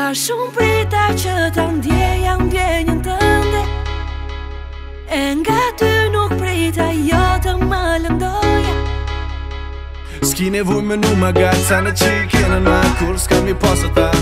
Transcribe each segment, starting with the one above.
shumë prita që ta ndjeja ndjenjën tënde, e nga ty nuk prita jo të më lëndoja. S'ki nevoj me nu ma gajt sa në qikene na kur s'kam një pasë ta.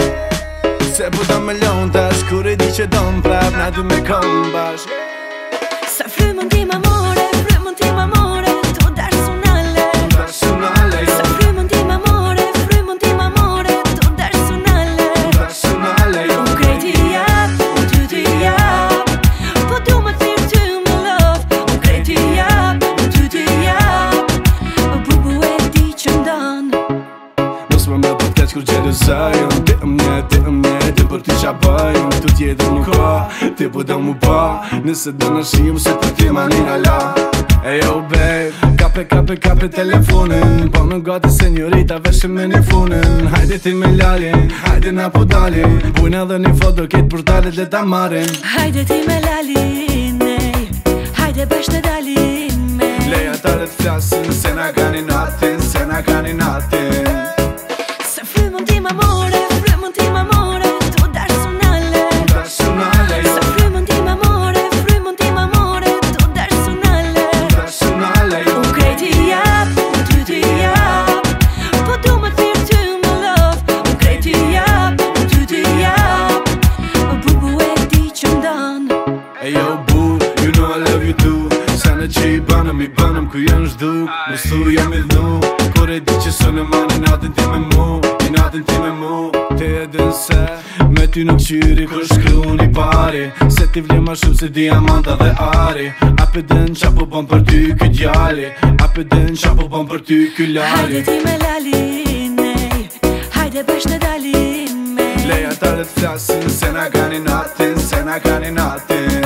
Se po da me lon tash kur e di që do m'prap na du me kom bash. Sa frymën ti m'amore, frymën ti m'amore, tu personale. Personale jo. Sa frymën ti m'amore, frymën ti m'amore, tu personale. Personale jo. Unë krejt i jap, unë ty t'i jap, po du më thirë ty më love. Unë krejt i jap, unë ty t'i jap, bubu e di që ndonë. Mos më për t'keq kur gjelëzaj, unë ti për t'i qa bëj, unë tu tjetër nuk ka, ti po do mu pa, nëse do në shim se për ti ma nina la. Ejo babe, kape telefonin, po në gati senjorita veshë me një funin. Hajde ti me lalin, hajde na po dalin, bujna dhe një foto ketë portalet dhe ta marin. Hajde ti me lalin, ej, hajde bash të dalin me. Leja tare t'flasin, se na kani natin, se na kani natin. Sa frymën ti m'amore, frymën ti m'amore, tu personale. Personale jo. Sa frymën ti m'amore, frymën ti m'amore, tu personale. Personale jo. Unë krejt i jap, unë ty t'i jap, po du më thirë ty më love. Unë krejt i jap, unë ty t'i jap, bubu e di që ndonë. Ejo bu, you know I love you too. Sa në që i banëm ku janë shduk. Më stu jam i dhnu, kur e di që sonë manë natin ti me mu, i natin ti me mu. Te edhin se, me ty nuk qyri kur shkru një pari, se ti vle ma shumë se diamanta dhe ari. A pe den qa po bon për ty ky djali, a pe den qa po bon për ty ky lali. Hajde ti me lalin, ej, hajde bash të dalin me. Leja tare t'flasin, se na kani natin, se na kani natin.